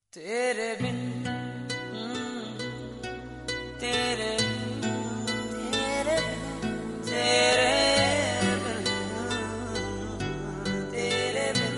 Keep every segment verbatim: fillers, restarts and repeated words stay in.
तेरे बिन तेरे तेरे तेरे तेरे बिन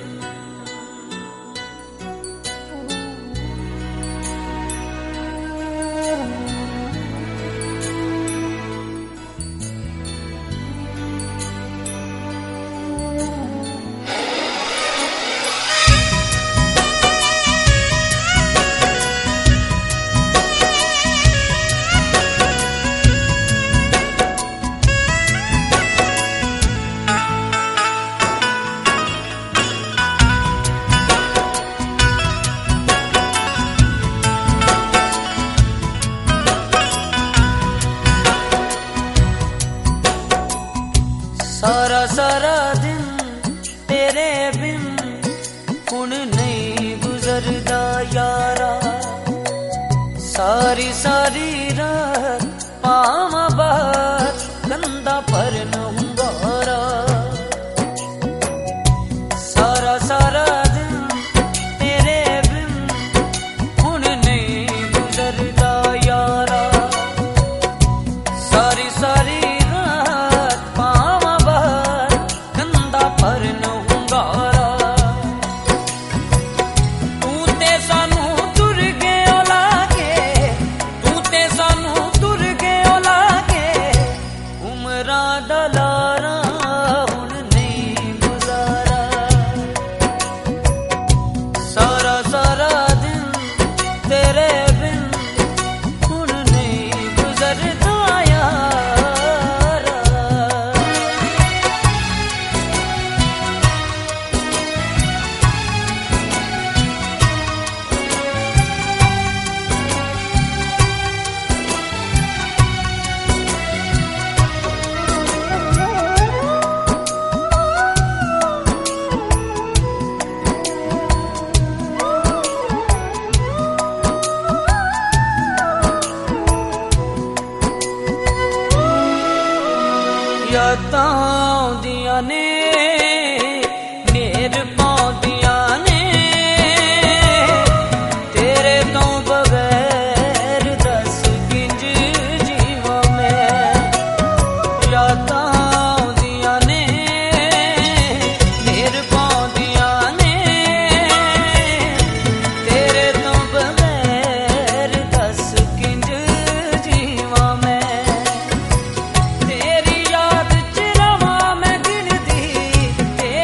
सारा सारा दिन तेरे बिन हुण नहीं गुजरदा यारा। सारी सारी रात पावां बाहर कंधा पर न हुंगारा। सारा सारा दिन तेरे बिन हुण नहीं गुजरदा यारा। सारी सारी यादां आउंदियां ने नेर पाउंदियां ने तेरे तो बगैर दस किंज जीवां मैं। यादां आउंदियां ने नेर पाउंदियां ने तेरे तो बगैर दस किंज जीवां मैं।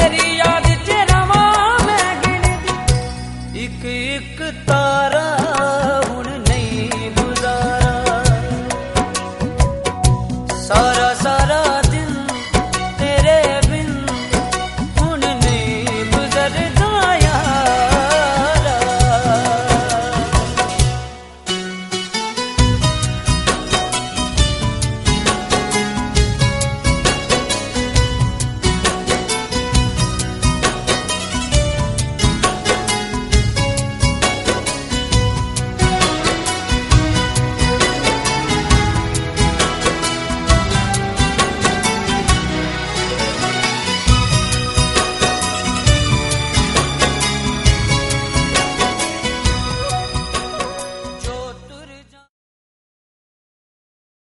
एक एक तारा